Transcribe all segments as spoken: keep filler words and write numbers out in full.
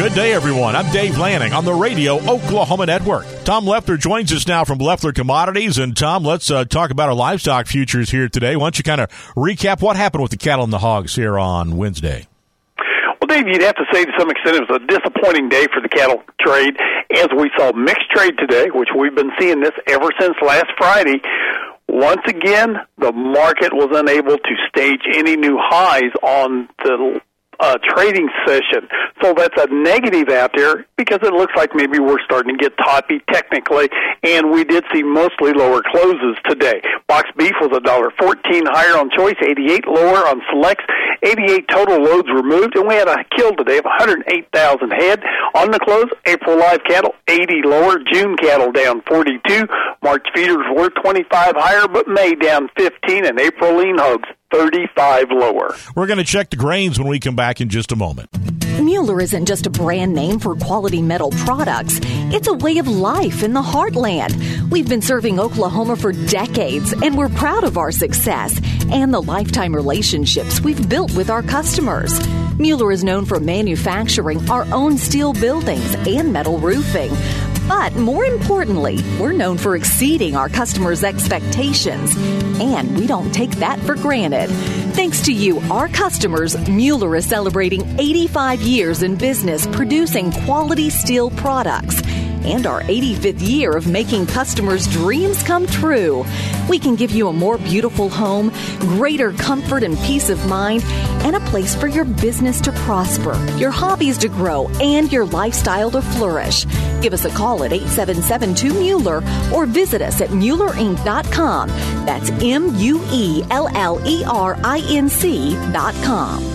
Good day, everyone. I'm Dave Lanning on the Radio Oklahoma Network. Tom Leffler joins us now from Leffler Commodities. And, Tom, let's uh, talk about our livestock futures here today. Why don't you kind of recap what happened with the cattle and the hogs here on Wednesday? Well, Dave, you'd have to say to some extent it was a disappointing day for the cattle trade, as we saw mixed trade today, which we've been seeing this ever since last Friday. Once again, the market was unable to stage any new highs on the Uh, trading session. So that's a negative out there because it looks like maybe we're starting to get toppy technically, and we did see mostly lower closes today. Box beef was one dollar fourteen higher on choice, eighty-eight lower on selects, eighty-eight total loads removed, and we had a kill today of one hundred eight thousand head. On the close, April live cattle eighty lower, June cattle down forty-two, March feeders were twenty-five higher, but May down fifteen, and April lean hogs thirty-five lower. We're going to check the grains when we come back in just a moment. Mueller isn't just a brand name for quality metal products. It's a way of life in the heartland. We've been serving Oklahoma for decades, and we're proud of our success and the lifetime relationships we've built with our customers. Mueller is known for manufacturing our own steel buildings and metal roofing. But more importantly, we're known for exceeding our customers' expectations, and we don't take that for granted. Thanks to you, our customers, Mueller is celebrating eighty-five years in business producing quality steel products and our eighty-fifth year of making customers' dreams come true. We can give you a more beautiful home, greater comfort and peace of mind, and a place for your business to prosper, your hobbies to grow, and your lifestyle to flourish. Give us a call at eight seven seven two Mueller or visit us at Mueller Inc dot com. That's M U E L L E R I N C dot com.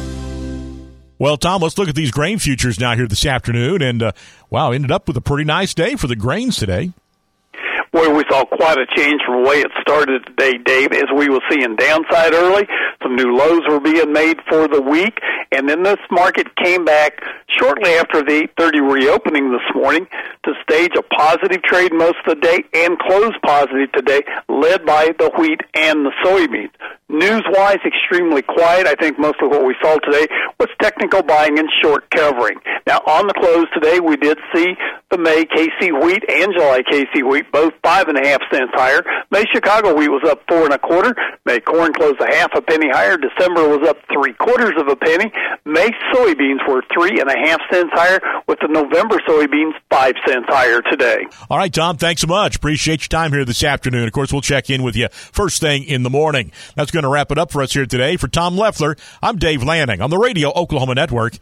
Well, Tom, let's look at these grain futures now here this afternoon. And, uh, wow, ended up with a pretty nice day for the grains today. Boy, we saw quite a change from the way it started today, Dave, as we were seeing downside early. Some new lows were being made for the week, and then this market came back shortly after the eight thirty reopening this morning to stage a positive trade most of the day and close positive today, led by the wheat and the soybeans. News-wise, extremely quiet. I think most of what we saw today was technical buying and short covering. Now, on the close today, we did see the May K C wheat and July K C wheat both five and a half cents higher. May Chicago wheat was up four and a quarter. May corn closed a half a penny higher. December was up three quarters of a penny. May soybeans were three and a half cents higher, with the November soybeans five cents higher today. All right, Tom, thanks so much. Appreciate your time here this afternoon. Of course, we'll check in with you first thing in the morning. That's going to wrap it up for us here today. For Tom Leffler, I'm Dave Lanning on the Radio Oklahoma Network.